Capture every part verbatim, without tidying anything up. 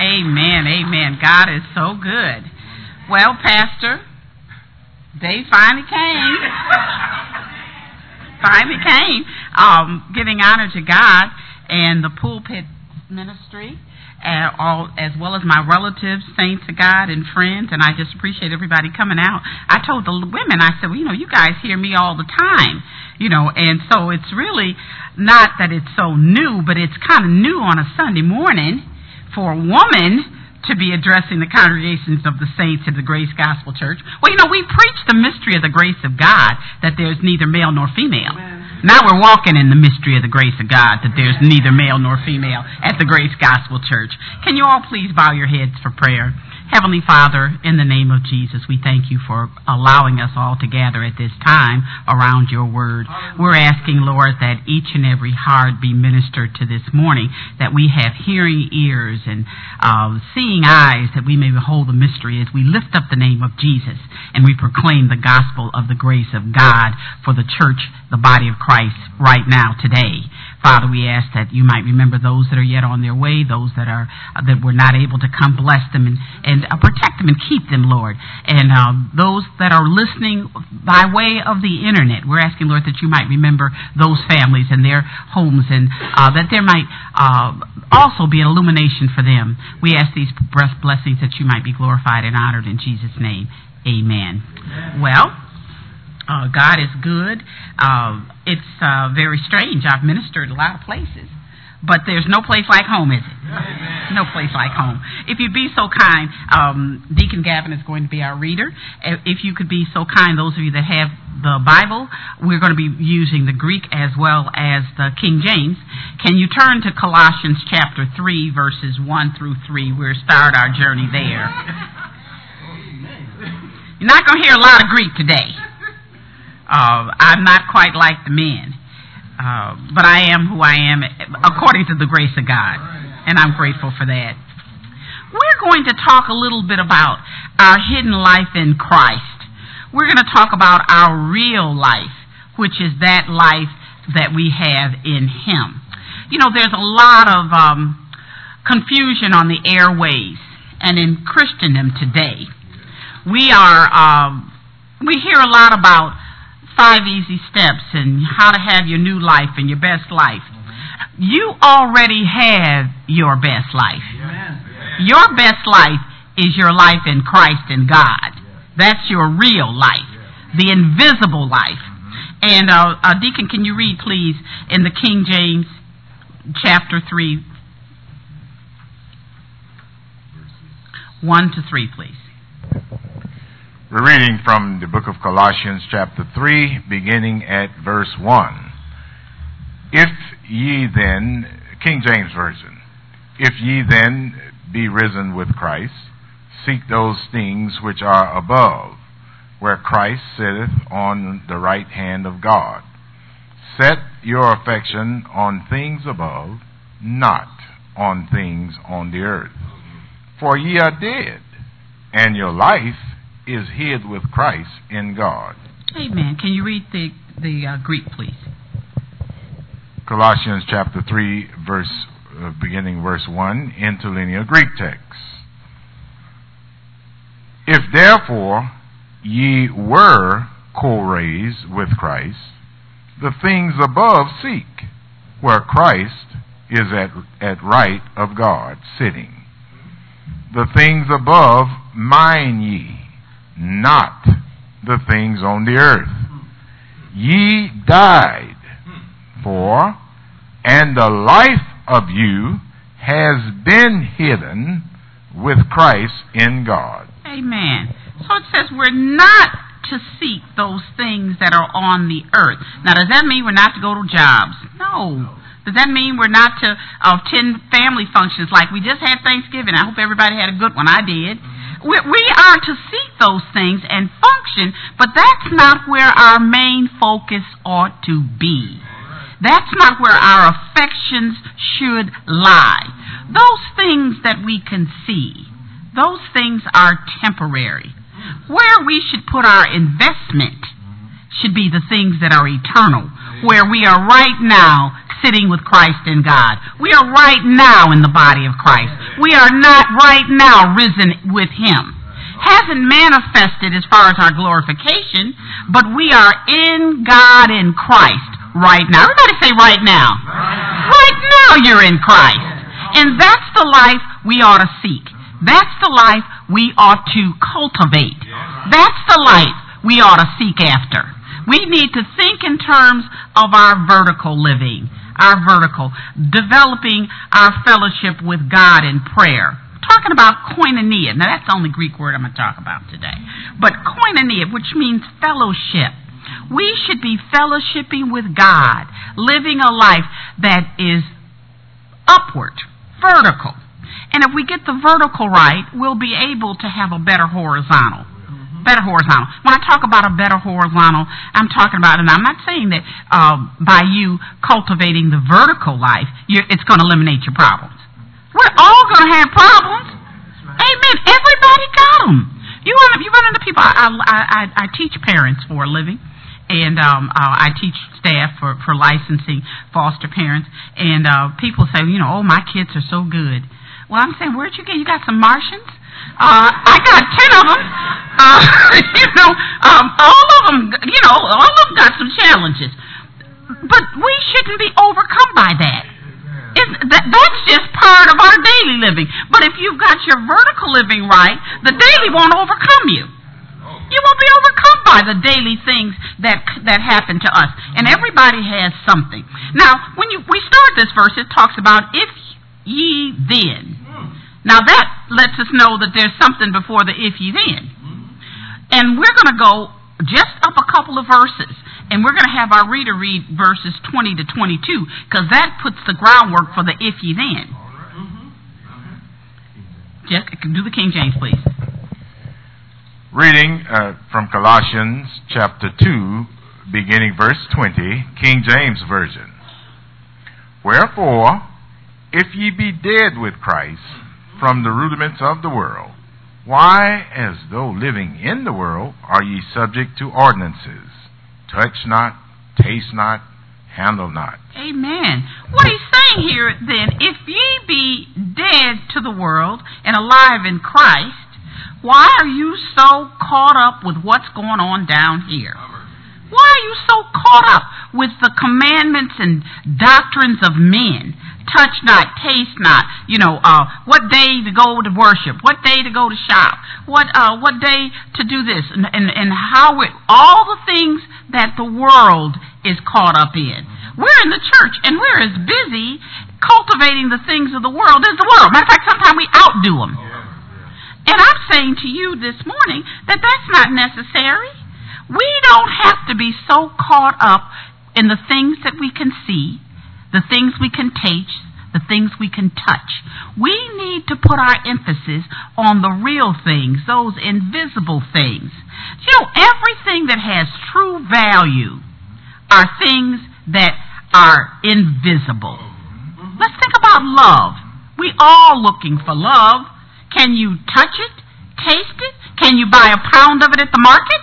Amen, amen. God is so good. Well, Pastor, they finally came. finally came. Um, giving honor to God and the pulpit ministry, uh, all, as well as my relatives, saints of God, and friends, and I just appreciate everybody coming out. I told the women, I said, well, you know, you guys hear me all the time, you know, and so it's really not that it's so new, but it's kind of new on a Sunday morning for a woman to be addressing the congregations of the saints of the Grace Gospel Church. Well, you know, we preach the mystery of the grace of God, that there's neither male nor female. Amen. Now we're walking in the mystery of the grace of God, that there's neither male nor female at the Grace Gospel Church. Can you all please bow your heads for prayer? Heavenly Father, in the name of Jesus, we thank you for allowing us all to gather at this time around your word. We're asking, Lord, that each and every heart be ministered to this morning, that we have hearing ears and uh, seeing eyes, that we may behold the mystery as we lift up the name of Jesus and we proclaim the gospel of the grace of God for the church, the body of Christ, right now, today. Father, we ask that you might remember those that are yet on their way, those that are uh, that were not able to come, bless them and, and uh, protect them and keep them, Lord. And uh, those that are listening by way of the internet, we're asking, Lord, that you might remember those families and their homes, and uh, that there might uh, also be an illumination for them. We ask these blessings that you might be glorified and honored in Jesus' name. Amen. Amen. Well, Uh, God is good. Uh, it's uh, very strange. I've ministered a lot of places, but there's no place like home, is it? Amen. No place like home. If you'd be so kind, um, Deacon Gavin is going to be our reader. If you could be so kind, those of you that have the Bible, we're going to be using the Greek as well as the King James. Can you turn to Colossians chapter three, verses one through three? We'll start our journey there. You're not going to hear a lot of Greek today. Uh, I'm not quite like the men, uh, but I am who I am according to the grace of God, and I'm grateful for that. We're going to talk a little bit about our hidden life in Christ. We're going to talk about our real life, which is that life that we have in Him. You know, there's a lot of um, confusion on the airways and in Christendom today. We are, um, we hear a lot about five easy steps and how to have your new life and your best life. You already have your best life. Amen. Your best life is your life in Christ and God. That's your real life, the invisible life. And uh, uh, Deacon, can you read, please, in the King James chapter three, one to three, please. We're reading from the book of Colossians chapter three, beginning at verse one. If ye then, King James Version, if ye then be risen with Christ, seek those things which are above, where Christ sitteth on the right hand of God. Set your affection on things above, not on things on the earth. For ye are dead, and your life is hid with Christ in God. Amen. Can you read the, the uh, Greek, please? Colossians chapter three, verse uh, beginning verse one, interlinear Greek text. If therefore ye were co-raised with Christ, the things above seek, where Christ is at, at right of God, sitting. The things above mind ye, not the things on the earth. Ye died, for, and the life of you has been hidden with Christ in God. Amen. So it says we're not to seek those things that are on the earth. Now, does that mean we're not to go to jobs? No. Does that mean we're not to uh, attend family functions like we just had Thanksgiving? I hope everybody had a good one. I did. We, we are to seek those things and function, but that's not where our main focus ought to be. That's not where our affections should lie. Those things that we can see, those things are temporary. Where we should put our investment should be the things that are eternal, where we are right now sitting with Christ in God. We are right now in the body of Christ. We are not right now risen with Him. Hasn't manifested as far as our glorification, but we are in God in Christ right now. Everybody say right now. Right now you're in Christ. And that's the life we ought to seek. That's the life we ought to cultivate. That's the life we ought to seek after. We need to think in terms of our vertical living, our vertical, developing our fellowship with God in prayer. Talking about koinonia. Now that's the only Greek word I'm going to talk about today. But koinonia, which means fellowship. We should be fellowshipping with God, living a life that is upward, vertical. And if we get the vertical right, we'll be able to have a better horizontal. Better horizontal. When I talk about a better horizontal, I'm talking about, and I'm not saying that uh, by you cultivating the vertical life, you're, it's going to eliminate your problems. We're all going to have problems. Amen. Everybody got them. You run, you run into people. I, I, I, I teach parents for a living, and um, uh, I teach staff for, for licensing foster parents. And uh, people say, you know, oh, my kids are so good. Well, I'm saying, where'd you get? You got some Martians? Uh, I got ten of them. Uh, you know, um, all of them. You know, all of them got some challenges. But we shouldn't be overcome by that. It, that, that's just part of our daily living. But if you've got your vertical living right, the daily won't overcome you. You won't be overcome by the daily things that that happen to us. And everybody has something. Now, when you we start this verse, it talks about if ye then. Now that lets us know that there's something before the if ye then. And we're going to go just up a couple of verses. And we're going to have our reader read verses twenty to twenty-two, because that puts the groundwork for the if ye then. Just do the King James, please. Reading uh, from Colossians chapter two, beginning verse twenty, King James Version. Wherefore, if ye be dead with Christ from the rudiments of the world, why, as though living in the world, are ye subject to ordinances? Touch not, taste not, handle not. Amen. What he's saying here then, if ye be dead to the world and alive in Christ, why are you so caught up with what's going on down here? Why are you so caught up with the commandments and doctrines of men? Touch not, taste not, you know, uh, what day to go to worship, what day to go to shop, what uh, what day to do this, and, and, and how it, all the things that the world is caught up in. We're in the church, and we're as busy cultivating the things of the world as the world. Matter of fact, sometimes we outdo them. And I'm saying to you this morning that that's not necessary. We don't have to be so caught up in the things that we can see, the things we can taste, the things we can touch. We need to put our emphasis on the real things, those invisible things. You know, everything that has true value are things that are invisible. Let's think about love. We all looking for love. Can you touch it? Taste it? Can you buy a pound of it at the market?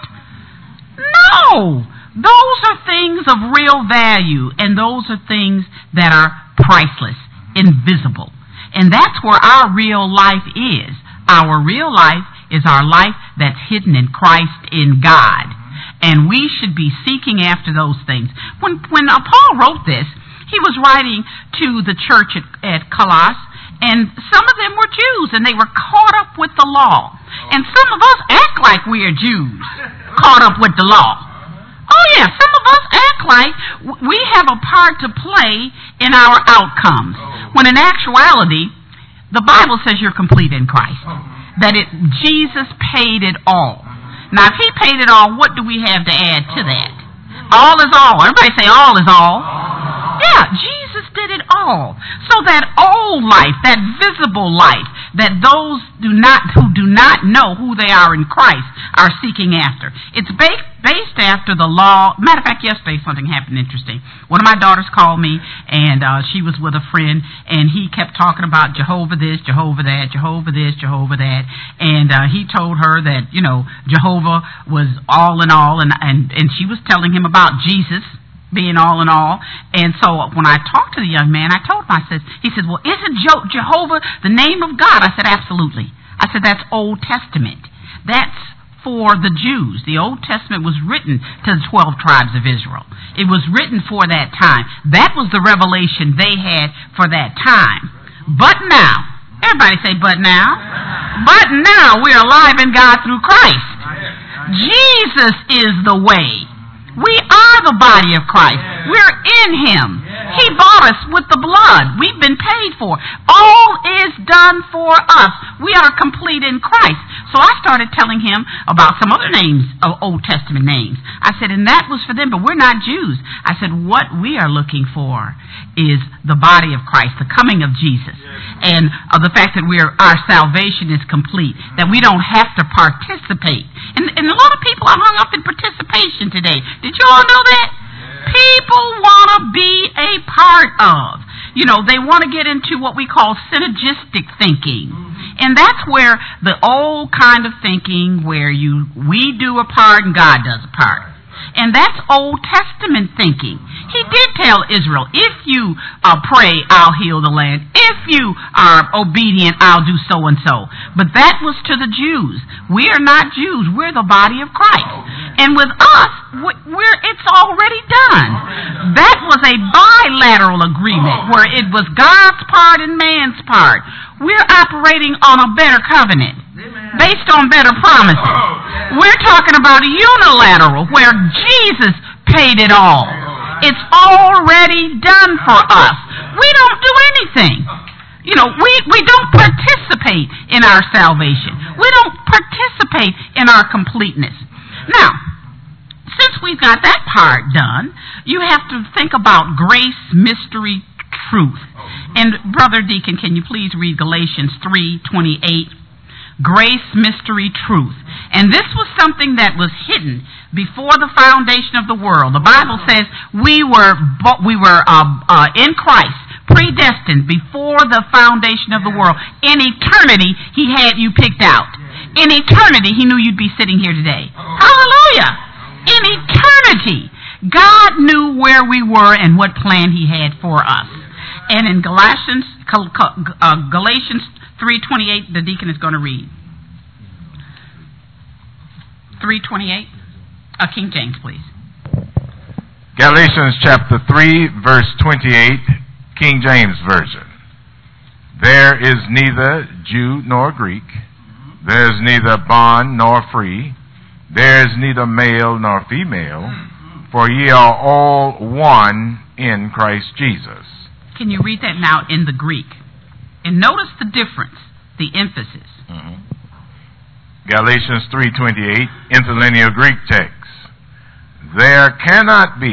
No! Those are things of real value, and those are things that are priceless, invisible. And that's where our real life is. Our real life is our life that's hidden in Christ in God. And we should be seeking after those things. When when uh, Paul wrote this, he was writing to the church at, at Colossus, and some of them were Jews, and they were caught up with the law. And some of us act like we are Jews, caught up with the law. Oh yeah, some of us act like we have a part to play in our outcomes, when in actuality, the Bible says you're complete in Christ. That it Jesus paid it all. Now, if He paid it all, what do we have to add to that? All is all. Everybody say all is all. Yeah, Jesus did it all. So that old life, that visible life, that those do not who do not know who they are in Christ are seeking after. It's ba- based after the law. Matter of fact, yesterday something happened interesting. One of my daughters called me, and uh, she was with a friend, and he kept talking about Jehovah this, Jehovah that, Jehovah this, Jehovah that, and uh, he told her that, you know, Jehovah was all in all, and, and, and she was telling him about Jesus being all in all. And so when I talked to the young man, I told him, I said, he said, well, isn't Je- Jehovah the name of God? I said, absolutely. I said, that's Old Testament. That's for the Jews. The Old Testament was written to the twelve tribes of Israel. It was written for that time. That was the revelation they had for that time. But now, everybody say, but now. But now we're alive in God through Christ. Jesus is the way. We are the body of Christ. We're in Him. He bought us with the blood. We've been paid for. All is done for us. We are complete in Christ. So I started telling him about some other names, of Old Testament names. I said, and that was for them, but we're not Jews. I said, what we are looking for is the body of Christ, the coming of Jesus, and uh, the fact that we are, our salvation is complete, that we don't have to participate. And, and a lot of people are hung up in participation today. Did you all know that? People want to be a part of. You know, they want to get into what we call synergistic thinking. And that's where the old kind of thinking where you we do a part and God does a part. And that's Old Testament thinking. He did tell Israel, if you uh, pray, I'll heal the land. If you are obedient, I'll do so and so. But that was to the Jews. We are not Jews. We're the body of Christ. And with us, we're, it's already done. That was a bilateral agreement where it was God's part and man's part. We're operating on a better covenant based on better promises. We're talking about unilateral where Jesus paid it all. It's already done for us. We don't do anything. You know, we, we don't participate in our salvation. We don't participate in our completeness. Now, since we've got that part done, you have to think about grace, mystery, truth. And Brother Deacon, can you please read Galatians three twenty-eight? Grace, mystery, truth. And this was something that was hidden before the foundation of the world. The Bible says we were we were uh, uh, in Christ, predestined before the foundation of the world. In eternity, He had you picked out. In eternity, He knew you'd be sitting here today. Hallelujah! In eternity, God knew where we were and what plan He had for us. And in Galatians, uh, Galatians three twenty-eight, the deacon is going to read. three twenty-eight, uh, King James, please. Galatians chapter three, verse twenty-eight, King James Version. There is neither Jew nor Greek. There is neither bond nor free. There is neither male nor female. For ye are all one in Christ Jesus. Can you read that now in the Greek? And notice the difference, the emphasis. Mm-hmm. Galatians three twenty-eight, interlinear Greek text. There cannot be.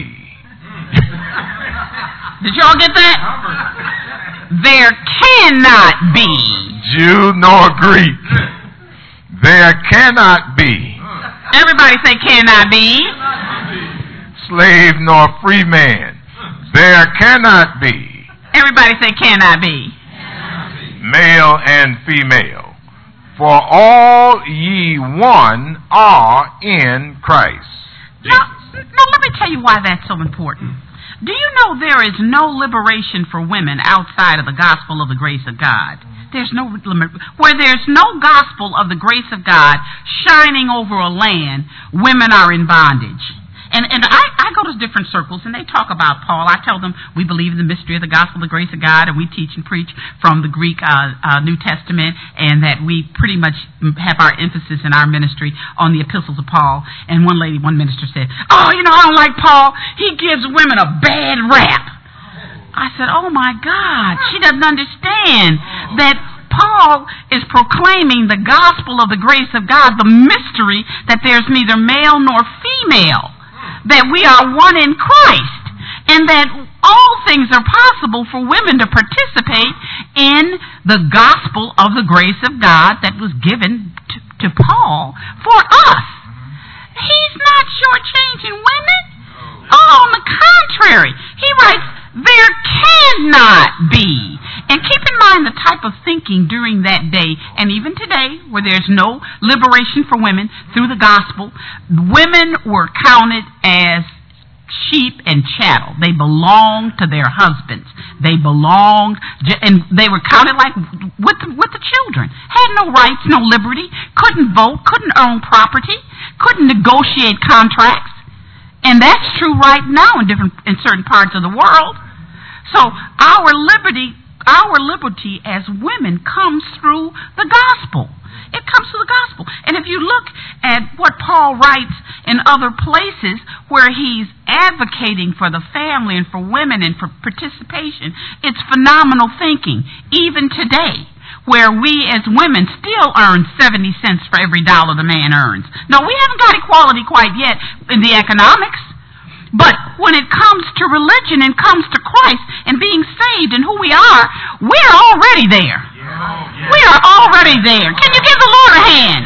Did you all get that? There cannot be. Jew nor Greek. There cannot be. Everybody say cannot be. Slave nor free man. There cannot be. Everybody say cannot be. Male and female. For all ye one are in Christ. Now, now let me tell you why that's so important. Do you know there is no liberation for women outside of the gospel of the grace of God? There's no limit. Where there's no gospel of the grace of God shining over a land, women are in bondage. And and I, I go to different circles, and they talk about Paul. I tell them we believe in the mystery of the gospel of the grace of God, and we teach and preach from the Greek uh, uh, New Testament, and that we pretty much have our emphasis in our ministry on the epistles of Paul. And one lady, one minister said, oh, you know, I don't like Paul. He gives women a bad rap. I said, oh, my God. She doesn't understand that Paul is proclaiming the gospel of the grace of God, the mystery that there's neither male nor female, that we are one in Christ, and that all things are possible for women to participate in the gospel of the grace of God that was given to, to Paul for us. He's not shortchanging women. Oh, on the contrary, he writes, there cannot be. And keep in mind the type of thinking during that day, and even today, where there's no liberation for women through the gospel, women were counted as sheep and chattel. They belonged to their husbands. They belonged, and they were counted like with the, with the children. Had no rights, no liberty, couldn't vote, couldn't own property, couldn't negotiate contracts. And that's true right now in different in certain parts of the world. So our liberty, our liberty as women comes through the gospel. It comes through the gospel. And if you look at what Paul writes in other places where he's advocating for the family and for women and for participation, it's phenomenal thinking, even today, where we as women still earn seventy cents for every dollar the man earns. No, we haven't got equality quite yet in the economics. But when it comes to religion and comes to Christ and being saved and who we are, we're already there. We are already there. Can you give the Lord a hand?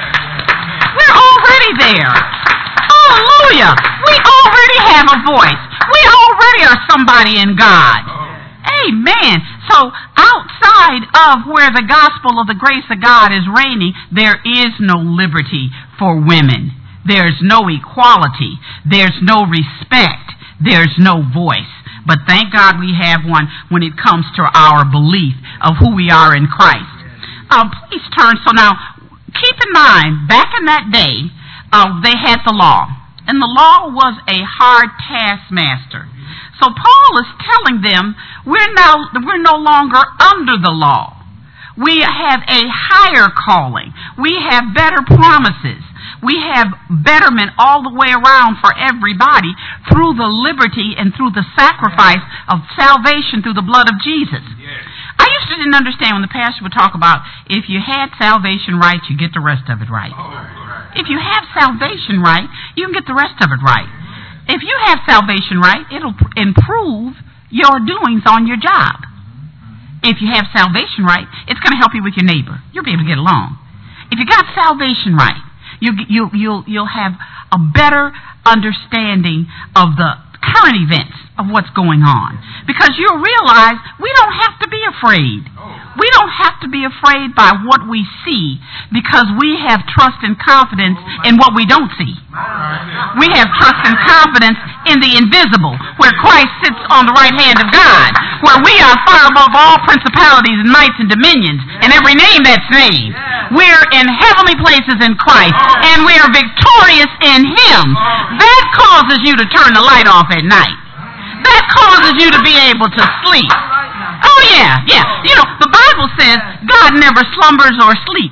We're already there. Hallelujah. We already have a voice. We already are somebody in God. Amen. So outside of where the gospel of the grace of God is reigning, there is no liberty for women. There's no equality. There's no respect. There's no voice. But thank God we have one when it comes to our belief of who we are in Christ. Uh, please turn. So now, keep in mind, back in that day, uh, they had the law. And the law was a hard taskmaster. So Paul is telling them, we're now we're no longer under the law. We have a higher calling. We have better promises. We have betterment all the way around for everybody through the liberty and through the sacrifice of salvation through the blood of Jesus. I used to didn't understand when the pastor would talk about if you had salvation right, you get the rest of it right. If you have salvation right, you can get the rest of it right. If you have salvation right, it'll improve your doings on your job. If you have salvation right, it's going to help you with your neighbor. You'll be able to get along. If you got salvation right, you you you'll you'll have a better understanding of the current events of what's going on, because you'll realize we don't have to be afraid. We don't have to be afraid by what we see, because we have trust and confidence in what we don't see. We have trust and confidence in the invisible, where Christ sits on the right hand of God, where we are far above all principalities and mights and dominions, and every name that's named. We're in heavenly places in Christ, and we are victorious in Him. That causes you to turn the light off at night. That causes you to be able to sleep. Oh yeah, yeah. You know, the Bible says God never slumbers or sleeps.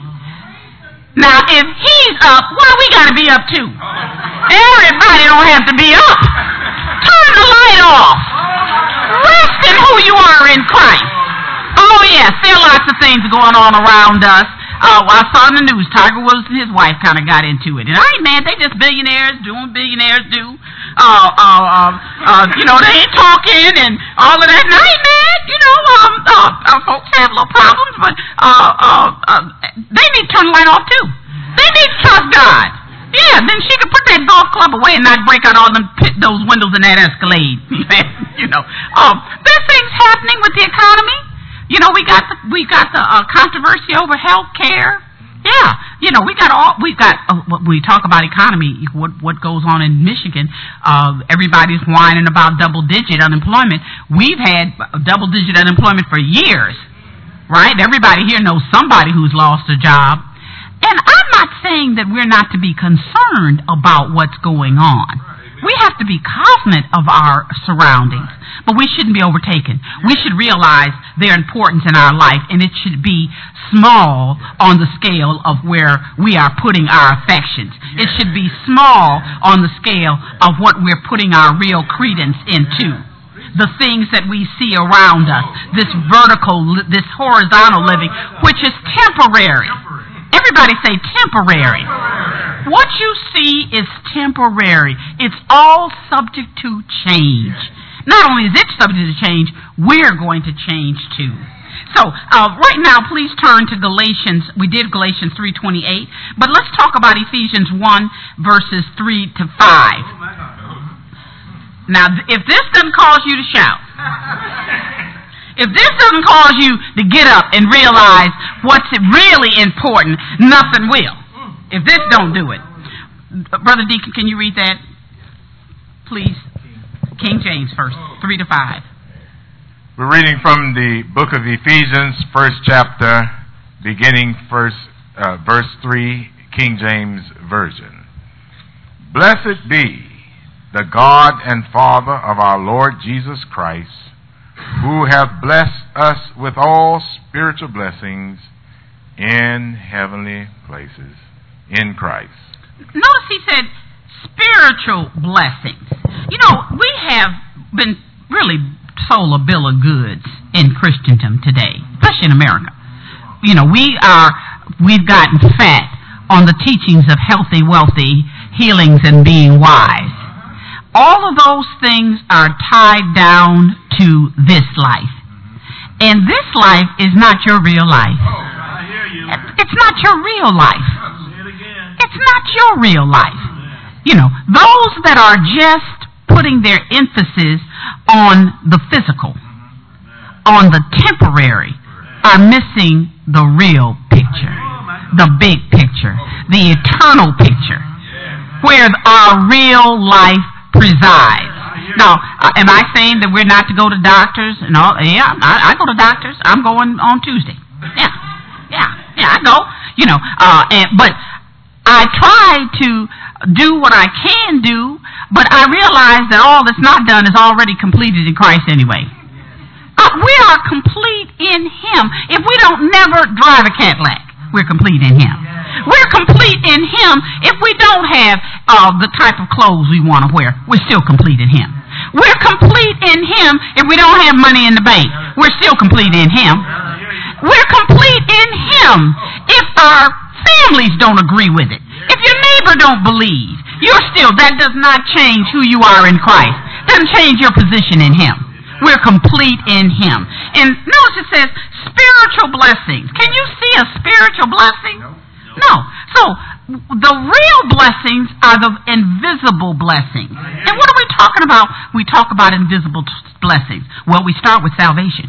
Now, if He's up, why we got to be up too? Everybody don't have to be up. Turn the light off. Rest in who you are in Christ. Oh yes, there are lots of things going on around us. Uh, I saw in the news, Tiger Woods and his wife kind of got into it. And I ain't mad, they just billionaires doing billionaires do. Uh, uh, uh, uh, you know, they ain't talking and all of that. And I ain't mad, you know, um, uh, uh, folks have little problems, but uh, uh, uh, they need to turn the light off too. They need to trust God. Yeah, then she could put that golf club away and not break out all them pit, those windows in that Escalade. You know, um, there's things happening with the economy. You know, we got the we got the uh, controversy over health care. Yeah, you know, we got all we got. Uh, when we talk about economy, what what goes on in Michigan? Uh, everybody's whining about double digit unemployment. We've had double digit unemployment for years, right? Everybody here knows somebody who's lost a job. And I'm not saying that we're not to be concerned about what's going on. We have to be cognizant of our surroundings, but we shouldn't be overtaken. We should realize their importance in our life, and it should be small on the scale of where we are putting our affections. It should be small on the scale of what we're putting our real credence into. The things that we see around us, this vertical, this horizontal living, which is temporary. Everybody say temporary. What you see is temporary. It's all subject to change. not only is it subject to change, we're going to change too. So, uh, right now, please turn to Galatians. We did Galatians three twenty-eight, but let's talk about Ephesians one, verses three to five. Now, if this doesn't cause you to shout, if this doesn't cause you to get up and realize what's really important, nothing will. If this don't do it. Brother Deacon, can you read that, please? King James first, three to five. We're reading from the book of Ephesians, first chapter, beginning first, uh, verse three, King James Version. Blessed be the God and Father of our Lord Jesus Christ, who hath blessed us with all spiritual blessings in heavenly places in Christ. Notice he said spiritual blessings. You know, we have been really sold a bill of goods in Christendom today, especially in America. You know, we are, we've gotten fat on the teachings of healthy, wealthy, healings, and being wise. All of those things are tied down to this life. And this life is not your real life. It's not your real life. It's not your real life. You know, those that are just putting their emphasis on the physical, on the temporary, are missing the real picture, the big picture, the eternal picture, where our real life presides. Now, uh, am I saying that we're not to go to doctors and all? Yeah, I, I go to doctors. I'm going on Tuesday. Yeah, yeah, yeah, I go. You know, uh, and, but I try to do what I can do, but I realize that all that's not done is already completed in Christ anyway. Uh, we are complete in Him. If we don't never drive a Cadillac, we're complete in Him. We're complete in Him if we don't have uh, the type of clothes we want to wear. We're still complete in Him. We're complete in Him if we don't have money in the bank. We're still complete in Him. We're complete in Him if our families don't agree with it. If your neighbor don't believe, you're still, that does not change who you are in Christ. Doesn't change your position in Him. We're complete in Him. And notice it says spiritual blessings. Can you see a spiritual blessing? No. no. So the real blessings are the invisible blessings. And what are we talking about? We talk about invisible blessings. Well, we start with salvation.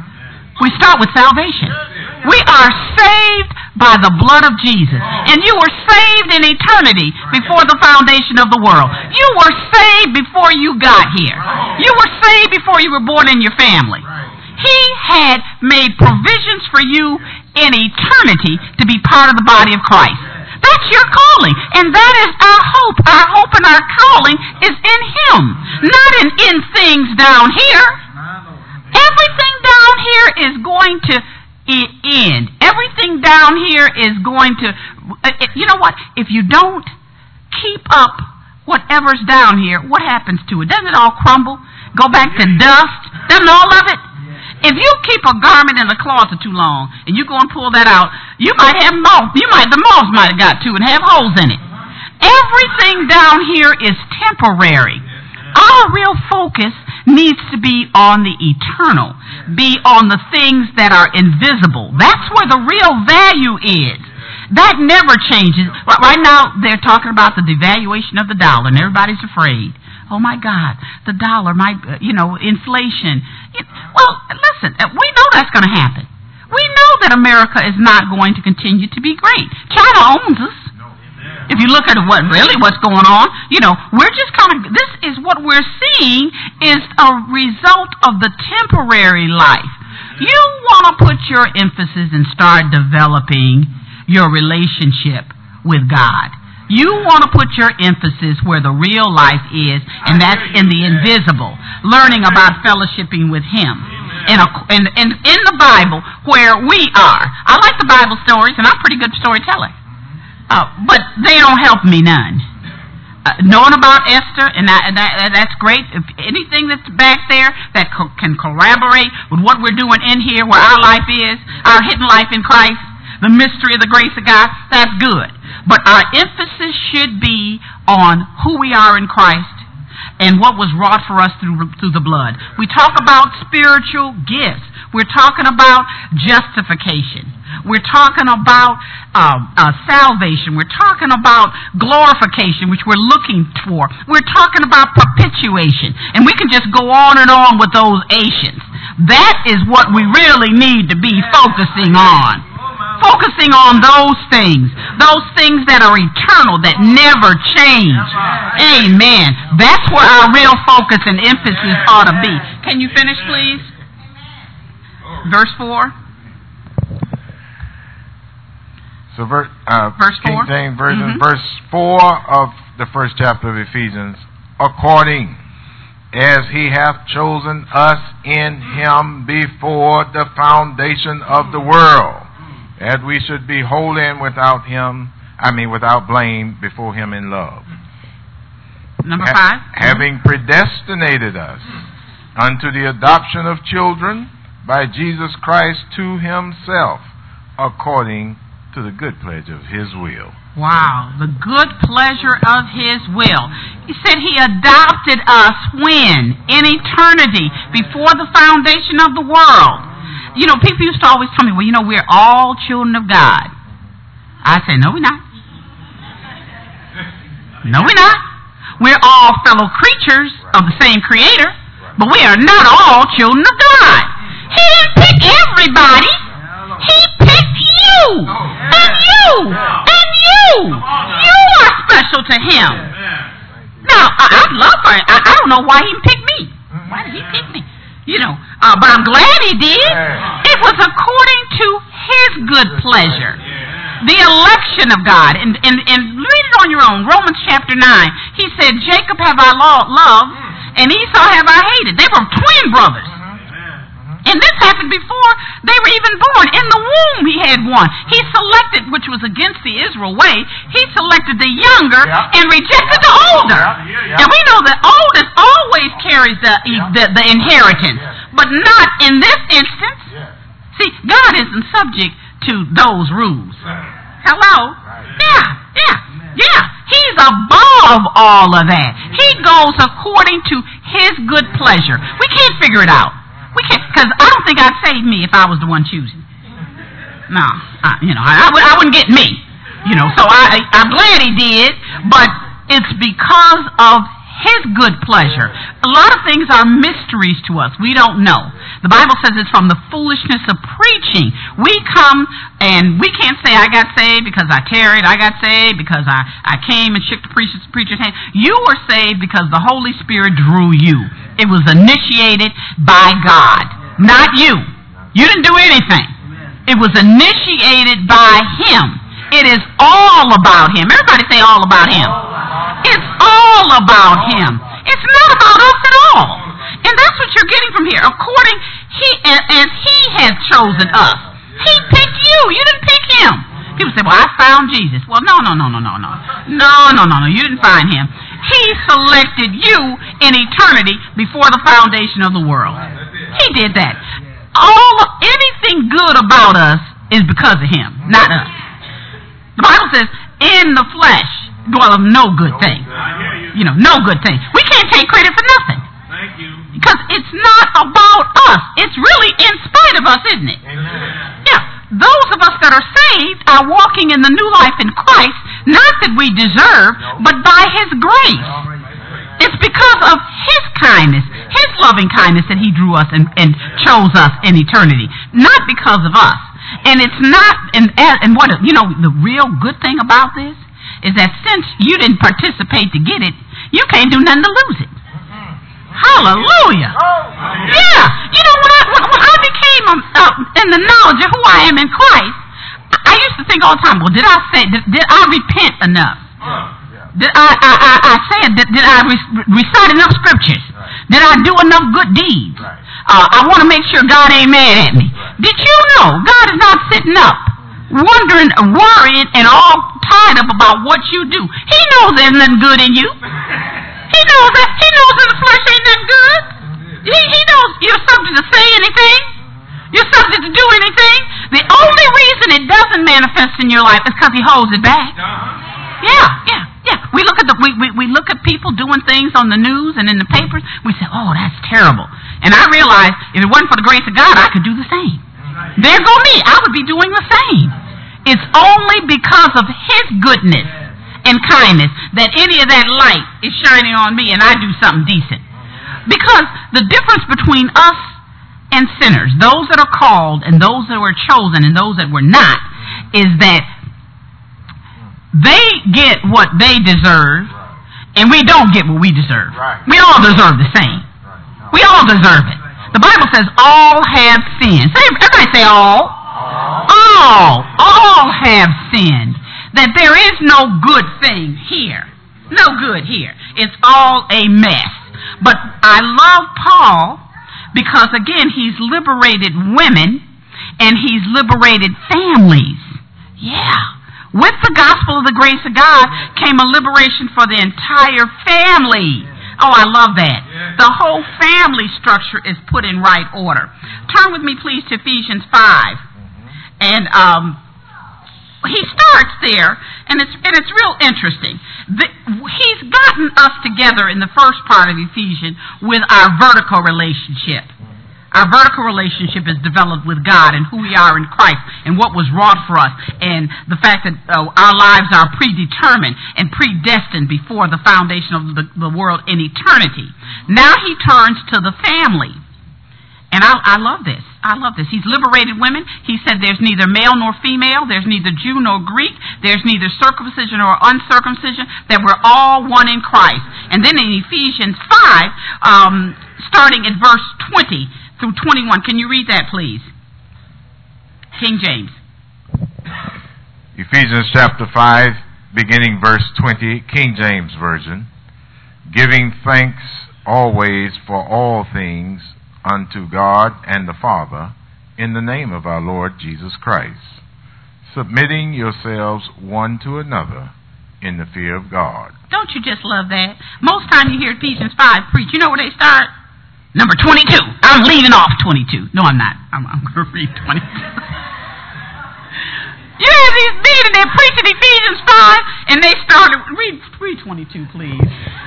We start with salvation. We are saved by the blood of Jesus. And you were saved in eternity before the foundation of the world. You were saved before you got here. You were saved before you were born in your family. He had made provisions for you in eternity to be part of the body of Christ. That's your calling. And that is our hope. Our hope and our calling is in Him, not in, in things down here. Everything down here is going to end. Everything down here is going to, you know what? If you don't keep up whatever's down here, what happens to it? Doesn't it all crumble? Go back to dust? Doesn't all of it? If you keep a garment in the closet too long and you go and pull that out, you might have moth. You might, the moths might have got to and have holes in it. Everything down here is temporary. Our real focus needs to be on the eternal, be on the things that are invisible. That's where the real value is. That never changes. Right now, they're talking about the devaluation of the dollar, and everybody's afraid. Oh, my God, the dollar might, you know, inflation. Well, listen, we know that's going to happen. We know that America is not going to continue to be great. China owns us. If you look at what really what's going on, you know, we're just kind of, this is what we're seeing is a result of the temporary life. You want to put your emphasis and start developing your relationship with God. You want to put your emphasis where the real life is, and that's in the invisible, learning about fellowshipping with Him. In, a, in, in, in the Bible, where we are. I like the Bible stories, and I'm a pretty good storyteller. Uh, but they don't help me none. Uh, knowing about Esther, and, that, and that, that's great. If anything that's back there that co- can corroborate with what we're doing in here, where our life is, our hidden life in Christ, the mystery of the grace of God, that's good. But our emphasis should be on who we are in Christ and what was wrought for us through through the blood. We talk about spiritual gifts. We're talking about justification. We're talking about uh, uh, salvation. We're talking about glorification, which we're looking for. We're talking about perpetuation. And we can just go on and on with those Asians. That is what we really need to be focusing on. Focusing on those things. Those things that are eternal, that never change. Amen. That's where our real focus and emphasis ought to be. Can you finish, please? Verse four. So ver, uh, verse King four. James Version, Mm-hmm. verse four of the first chapter of Ephesians. According as he hath chosen us in him before the foundation of the world, that we should be holy and without him, I mean without blame before him in love. Number five. Ha- having predestinated us unto the adoption of children by Jesus Christ to himself, according to the good pleasure of his will. Wow, the good pleasure of his will. He said he adopted us when? In eternity, before the foundation of the world. You know, people used to always tell me, well, you know, we're all children of God. I say, no, we're not. No, we're not. We're all fellow creatures of the same creator, but we are not all children of God. He didn't pick everybody. He picked you, and you, and you. You are special to him. Now, I, I love her. I, I don't know why he picked me. Why did he pick me? You know, uh, but I'm glad he did. It was according to his good pleasure. The election of God. And, and, and read it on your own. Romans chapter nine. He said, Jacob have I loved, and Esau have I hated. They were twin brothers. And this happened before they were even born. In the womb he had one. He selected, which was against the Israel way, he selected the younger yeah. and rejected the older. Yeah. Yeah. And we know that oldest always carries the, yeah. the, the inheritance. Yeah. But not in this instance. Yeah. See, God isn't subject to those rules. Right. Hello? Right. Yeah, yeah, yeah. He's above all of that. He goes according to his good pleasure. We can't figure it out. We can't, because I don't think I'd save me if I was the one choosing. No, I, you know, I, I, I wouldn't get me. You know, so I, I'm glad he did, but it's because of his good pleasure. A lot of things are mysteries to us. We don't know. The Bible says it's from the foolishness of preaching. We come and we can't say I got saved because I tarried. I got saved because I, I came and shook the preacher's, preacher's hand. You were saved because the Holy Spirit drew you. It was initiated by God, not you. You didn't do anything. It was initiated by him. It is all about him. Everybody say all about him. It's all about him. It's not about us at all. And that's what you're getting from here. According he as he has chosen us. He picked you. You didn't pick him. People say, well, I found Jesus. Well, no, no, no, no, no, no. No, no, no, no. You didn't find him. He selected you in eternity before the foundation of the world. He did that. All anything good about us is because of him, not us. The Bible says, in the flesh dwelleth no good thing. You know, no good thing. We can't take credit for nothing. Thank you. Because it's not about us. It's really in spite of us, isn't it? Amen. Yeah. Those of us that are saved are walking in the new life in Christ, not that we deserve, but by his grace. It's because of his kindness, his loving kindness that he drew us and, and chose us in eternity, not because of us. And it's not, and, and what, you know, the real good thing about this is that since you didn't participate to get it, you can't do nothing to lose it. Hallelujah. Yeah. You know, when I, when, when I became um, uh, in the knowledge of who I am in Christ, I, I used to think all the time, well, did I say, did, did I repent enough? Did I, I, I, I said, did, did I re- recite enough scriptures? Did I do enough good deeds? Uh, I want to make sure God ain't mad at me. Did you know God is not sitting up, wondering, worrying, and all tied up about what you do? He knows there's nothing good in you. He knows that. He knows that the flesh ain't nothing good. He, he knows you're subject to say anything. You're subject to do anything. The only reason it doesn't manifest in your life is because he holds it back. Yeah, yeah, yeah. We look at the we, we, we look at people doing things on the news and in the papers. We say, oh, that's terrible. And I realize if it wasn't for the grace of God, I could do the same. There go me. I would be doing the same. It's only because of His goodness and kindness that any of that light is shining on me and I do something decent. Because the difference between us and sinners, those that are called and those that were chosen and those that were not, is that they get what they deserve and we don't get what we deserve. We all deserve the same. We all deserve it. The Bible says all have sinned. Say, everybody say all. All. All have sinned. That there is no good thing here. No good here. It's all a mess. But I love Paul because, again, he's liberated women and he's liberated families. Yeah. With the gospel of the grace of God came a liberation for the entire family. Oh, I love that. The whole family structure is put in right order. Turn with me, please, to Ephesians five. And um, he starts there, and it's and it's real interesting. The, he's gotten us together in the first part of Ephesians with our vertical relationship. Our vertical relationship is developed with God and who we are in Christ and what was wrought for us and the fact that uh, our lives are predetermined and predestined before the foundation of the, the world in eternity. Now he turns to the family. And I, I love this. I love this. He's liberated women. He said there's neither male nor female. There's neither Jew nor Greek. There's neither circumcision or uncircumcision. That we're all one in Christ. And then in Ephesians five, um, starting at verse twenty through twenty-one. Can you read that, please? King James. Ephesians chapter five, beginning verse twenty, King James Version. Giving thanks always for all things unto God and the Father, in the name of our Lord Jesus Christ, submitting yourselves one to another in the fear of God. Don't you just love that? Most time you hear Ephesians five preach, you know where they start? Number twenty-two. I'm leaving off twenty-two. No, I'm not. I'm, I'm going to read twenty-two. You have these men and they're preaching Ephesians five, and they started, read, read twenty-two, please.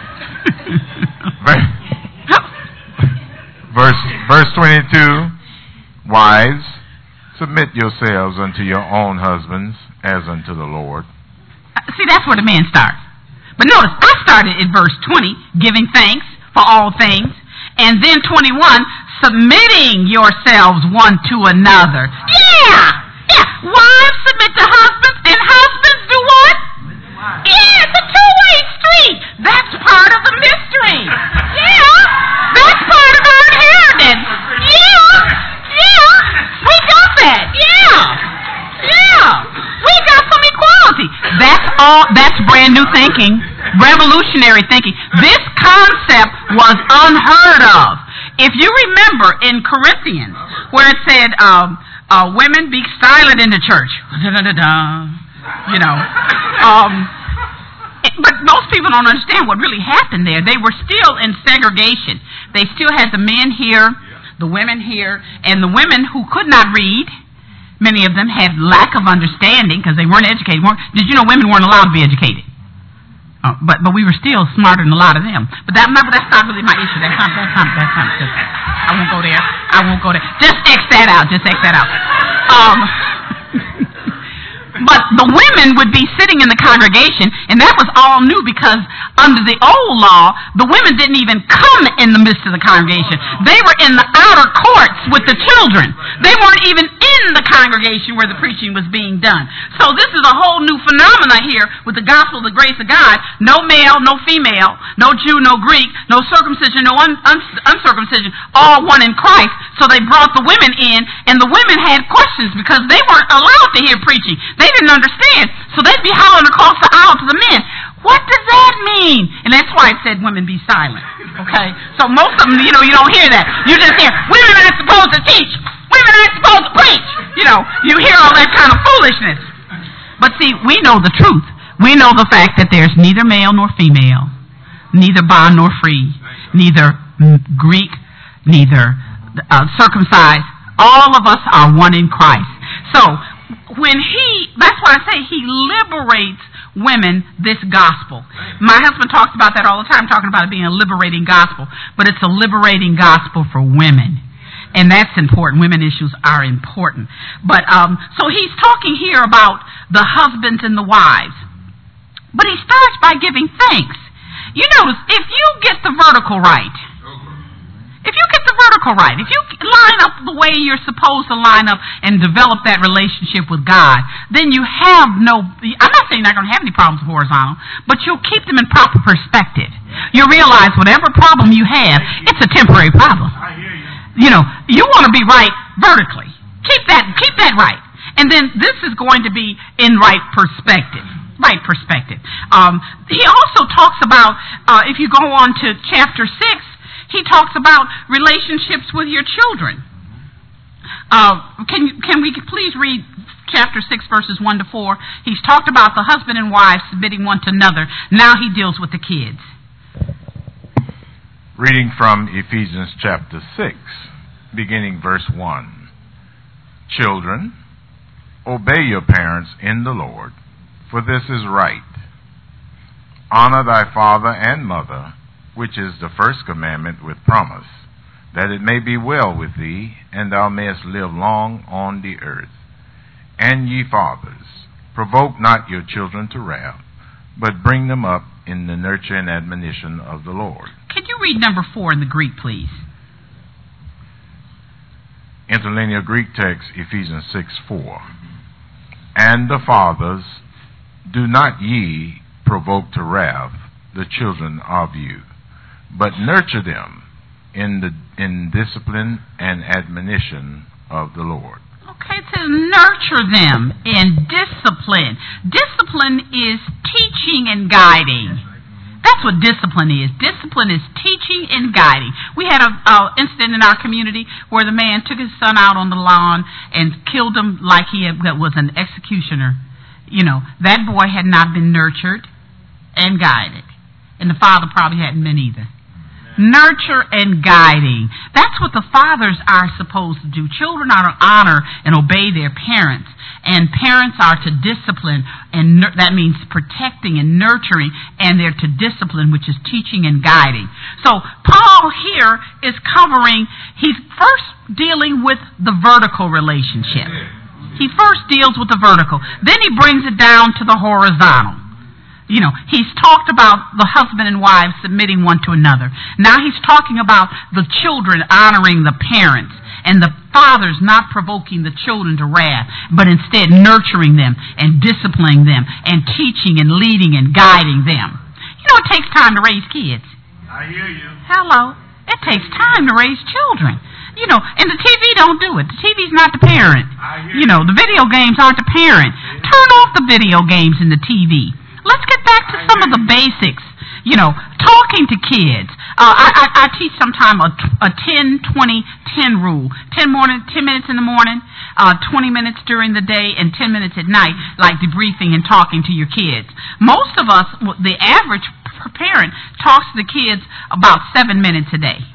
Verse, verse twenty-two, wives, submit yourselves unto your own husbands as unto the Lord. See, that's where the man starts. But notice, I started in verse twenty, giving thanks for all things. And then twenty-one, submitting yourselves one to another. Yeah! Yeah! Wives submit to husbands, and husbands do what? Yeah, it's a two-way street. That's part of the mystery. Yeah! That's part of our inheritance. Yeah! Yeah! We got that. Yeah! Yeah! We got some equality. That's all, that's brand new thinking. Revolutionary thinking. This concept was unheard of. If you remember in Corinthians, where it said, um, uh, women be silent in the church. You know. Um, but most people don't understand what really happened there. They were still in segregation. They still had the men here, the women here, and the women who could not read, many of them had lack of understanding because they weren't educated. Did you know women weren't allowed to be educated? Uh, but but we were still smarter than a lot of them. But that remember that's not really my issue. That's not that's not that's not. Just, I won't go there. I won't go there. Just X that out. Just X that out. Um. But the women would be sitting in the congregation, and that was all new because under the old law, the women didn't even come in the midst of the congregation. They were in the outer courts with the children. They weren't even in the congregation where the preaching was being done. So this is a whole new phenomena here with the gospel of the grace of God. No male, no female, no Jew, no Greek, no circumcision, no un- un- uncircumcision, all one in Christ. So they brought the women in, and the women had questions because they weren't allowed to hear preaching. They didn't understand. So they'd be hollering across the aisle to the men, what does that mean? And that's why it said women be silent. Okay? So most of them, you know, you don't hear that. You just hear, women aren't supposed to teach. Women aren't supposed to preach. You know, you hear all that kind of foolishness. But see, we know the truth. We know the fact that there's neither male nor female, neither bond nor free, neither Greek, neither uh, circumcised. All of us are one in Christ. So, when he, that's why I say he liberates women this gospel. My husband talks about that all the time, talking about it being a liberating gospel, but it's a liberating gospel for women. And that's important. Women issues are important. But um, so he's talking here about the husbands and the wives. But he starts by giving thanks. You notice, if you get the vertical right, if you get the vertical right, if you line up the way you're supposed to line up and develop that relationship with God, then you have no, I'm not saying you're not going to have any problems with horizontal, but you'll keep them in proper perspective. You'll realize whatever problem you have, it's a temporary problem. You know, you want to be right vertically. Keep that, keep that right. And then this is going to be in right perspective. Right perspective. Um, he also talks about, uh, if you go on to chapter six, he talks about relationships with your children. Uh, can can we please read chapter six, verses one to four? He's talked about the husband and wife submitting one to another. Now he deals with the kids. Reading from Ephesians chapter six, beginning verse one. Children, obey your parents in the Lord, for this is right. Honor thy father and mother, which is the first commandment with promise, that it may be well with thee, and thou mayest live long on the earth. And ye fathers, provoke not your children to wrath, but bring them up in the nurture and admonition of the Lord. Could you read number four in the Greek, please? Interlinear Greek text, Ephesians six four. And the fathers, do not ye provoke to wrath the children of you, but nurture them in the in discipline and admonition of the Lord. Okay, it says nurture them in discipline. Discipline is teaching and guiding. That's what discipline is. Discipline is teaching and guiding. We had an incident in our community where the man took his son out on the lawn and killed him like he had, was an executioner. You know, that boy had not been nurtured and guided. And the father probably hadn't been either. Nurture and guiding. That's what the fathers are supposed to do. Children are to honor and obey their parents. And parents are to discipline, and nur- that means protecting and nurturing, and they're to discipline, which is teaching and guiding. So Paul here is covering, he's first dealing with the vertical relationship. He first deals with the vertical. Then he brings it down to the horizontal. You know, he's talked about the husband and wives submitting one to another. Now he's talking about the children honoring the parents, and the fathers not provoking the children to wrath, but instead nurturing them and disciplining them and teaching and leading and guiding them. You know, it takes time to raise kids. I hear you. Hello. It takes time to raise children. You know, and the T V don't do it. The T V's not the parent. You know, the video games aren't the parent. Turn off the video games in the T V. Let's get back to some of the basics. You know, talking to kids. Uh, I, I, I teach sometime a, a ten twenty ten rule. ten, morning, ten minutes in the morning, uh, twenty minutes during the day, and ten minutes at night, like debriefing and talking to your kids. Most of us, the average parent, talks to the kids about seven minutes a day.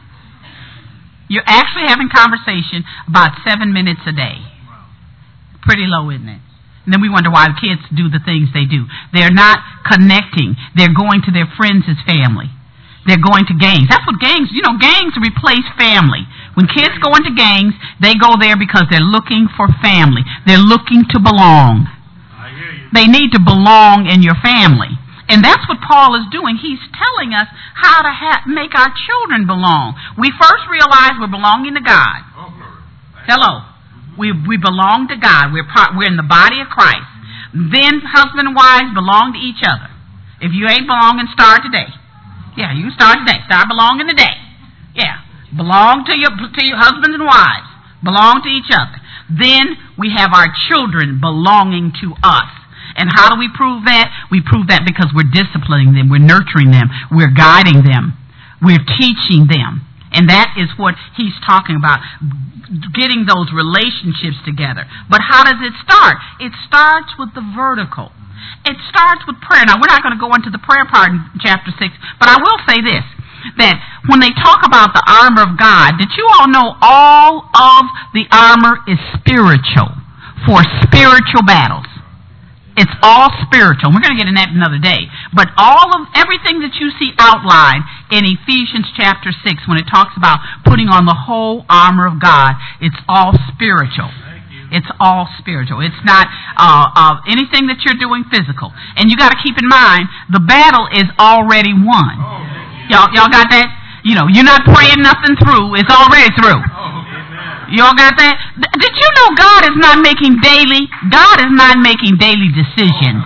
You're actually having conversation about seven minutes a day. Pretty low, isn't it? And then we wonder why the kids do the things they do. They're not connecting. They're going to their friends as family. They're going to gangs. That's what gangs, you know, gangs replace family. When kids go into gangs, they go there because they're looking for family. They're looking to belong. They need to belong in your family. And that's what Paul is doing. He's telling us how to ha- make our children belong. We first realize we're belonging to God. Hello. We we belong to God. We're part, we're in the body of Christ. Then husband and wives belong to each other. If you ain't belonging, start today. Yeah, you start today. Start belonging today. Yeah, belong to your to your husbands and wives. Belong to each other. Then we have our children belonging to us. And how do we prove that? We prove that because we're disciplining them, we're nurturing them, we're guiding them, we're teaching them. And that is what he's talking about, getting those relationships together. But how does it start? It starts with the vertical. It starts with prayer. Now, we're not going to go into the prayer part in chapter six, but I will say this, that when they talk about the armor of God, did you all know all of the armor is spiritual, for spiritual battles? It's all spiritual. We're going to get in that another day. But all of everything that you see outlined in Ephesians chapter six, when it talks about putting on the whole armor of God, it's all spiritual. It's all spiritual. It's not uh, uh, anything that you're doing physical. And you got to keep in mind, the battle is already won. Y'all, y'all got that? You know, you're not praying nothing through. It's already through. Y'all got that? Did you know God is not making daily? God is not making daily decisions.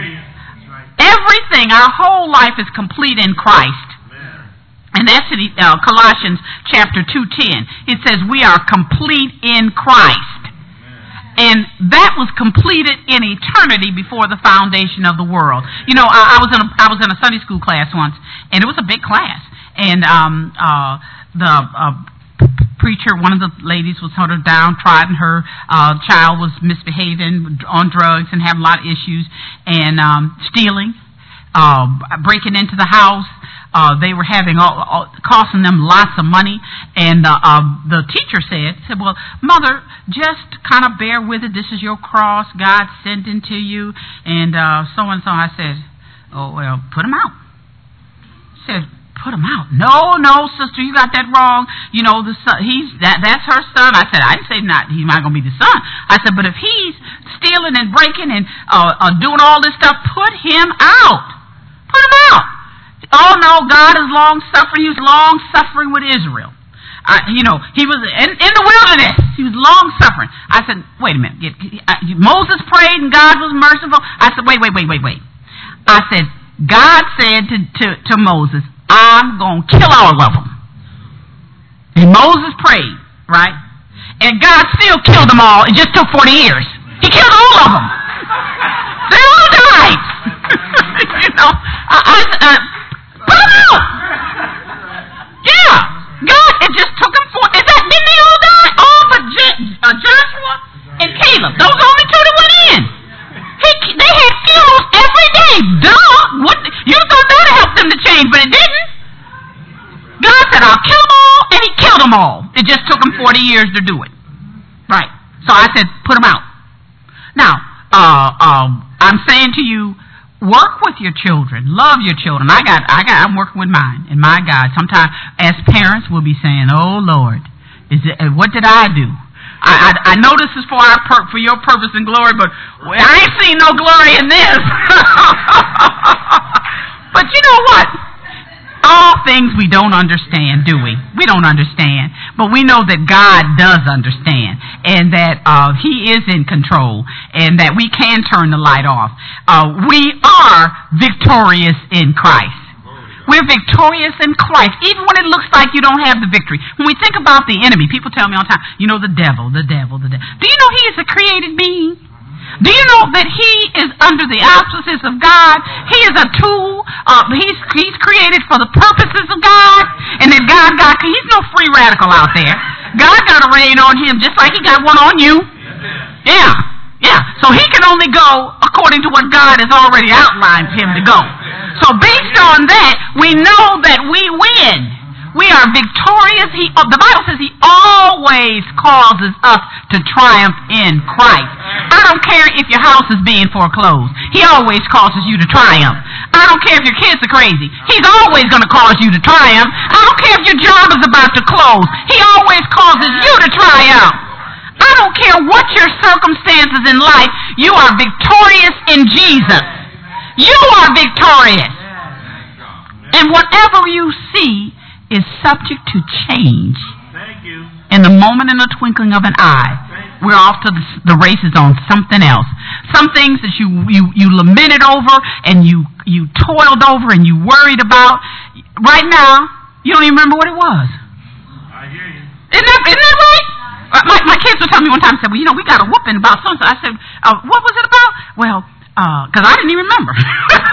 Everything, our whole life is complete in Christ. And that's in uh, Colossians chapter two ten. It says we are complete in Christ. And that was completed in eternity before the foundation of the world. You know, I, I was in a, I was in a Sunday school class once, and it was a big class. And um, uh, the uh, preacher, one of the ladies, was sort of downtrodden. Her uh, child was misbehaving, on drugs, and having a lot of issues, and um, stealing, uh, breaking into the house. Uh, they were having all, all costing them lots of money, and uh, uh, the teacher said, said, "Well, Mother, just kind of bear with it. This is your cross. God sent it to you, and uh, so and so." I said, "Oh well, put him out." She said, "Put him out? No, no, sister, you got that wrong. You know, the son, he's that that's her son." I said, "I didn't say not he's not going to be the son." I said, "But if he's stealing and breaking and uh, uh, doing all this stuff, put him out. Put him out." Oh no, God is long suffering. He was long suffering with Israel. I, you know, he was in, in the wilderness. He was long suffering. I said, wait a minute. Get, I, Moses prayed and God was merciful. I said, wait, wait, wait, wait, wait. I said, God said to, to, to Moses, I'm going to kill all of them. And Moses prayed, right? And God still killed them all. It just took forty years. He killed all of them. They all died. You know, I, I, I put them out. Yeah. God, it just took them for, is that, didn't they all die? All but Je- uh, Joshua and Caleb. Those only two that went in. He, they had funerals every day. Duh. What, you thought that would help them to change, but it didn't. God said, I'll kill them all, and he killed them all. It just took him forty years to do it. Right. So I said, put them out. Now, uh, um, I'm saying to you, work with your children. Love your children. I got, I got, I'm working with mine. And my God, sometimes as parents, we'll be saying, "Oh Lord, is it? What did I do? I, I, I know this is for our pur- for your purpose and glory, but I ain't seen no glory in this." But you know what? All things we don't understand, do we? We don't understand. But we know that God does understand, and that uh, he is in control, and that we can turn the light off. Uh, we are victorious in Christ. We're victorious in Christ, even when it looks like you don't have the victory. When we think about the enemy, people tell me all the time, you know, the devil, the devil, the devil. Do you know he is a created being? Do you know that he is under the auspices of God? He is a tool. Uh, he's he's created for the purposes of God, and that God got. He's no free radical out there. God got a reign on him, just like he got one on you. Yeah, yeah. So he can only go according to what God has already outlined for him to go. So based on that, we know that we win. We are victorious. He, uh, the Bible says he always causes us to triumph in Christ. I don't care if your house is being foreclosed. He always causes you to triumph. I don't care if your kids are crazy. He's always going to cause you to triumph. I don't care if your job is about to close. He always causes you to triumph. I don't care what your circumstances in life. You are victorious in Jesus. You are victorious. And whatever you see is subject to change. Thank you. In the moment, in the twinkling of an eye, we're off to the, the races on something else. Some things that you, you, you lamented over and you, you toiled over and you worried about. Right now, you don't even remember what it was. I hear you. Isn't that, isn't that right? Uh, my, my kids would tell me one time, said, well, you know, we got a whooping about something. I said, uh, what was it about? Well, because uh, I didn't even remember.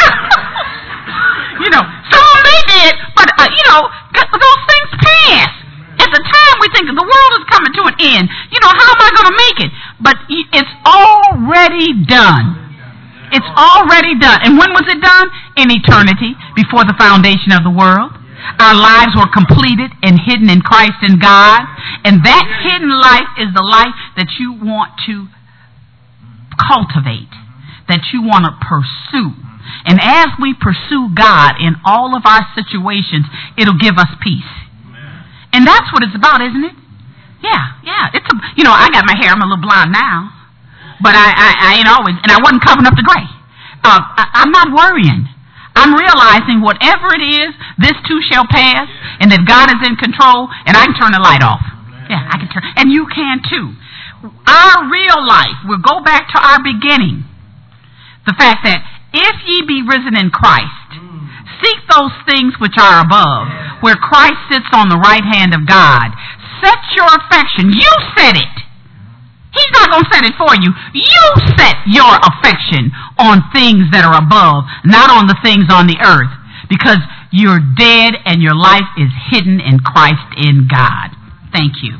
You know, some of them they did, but, uh, you know, those things pass. At the time we think the world is coming to an end. You know, how am I going to make it? But it's already done. It's already done. And when was it done? In eternity, before the foundation of the world. Our lives were completed and hidden in Christ and God. And that hidden life is the life that you want to cultivate. that you want to pursue. And as we pursue God in all of our situations, it'll give us peace. And that's what it's about, isn't it? Yeah, yeah. It's a, you know, I got my hair, I'm a little blonde now. But I, I, I ain't always, and I wasn't covering up the gray. Uh, I, I'm not worrying. I'm realizing whatever it is, this too shall pass, and that God is in control, and I can turn the light off. Yeah, I can turn, and you can too. Our real life, we'll go back to our beginning. The fact that if ye be risen in Christ, seek those things which are above, where Christ sits on the right hand of God. Set your affection. You set it. He's not going to set it for you. You set your affection on things that are above, not on the things on the earth, because you're dead and your life is hidden in Christ in God. Thank you.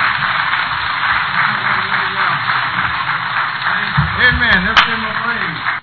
Amen. Let's give him a praise.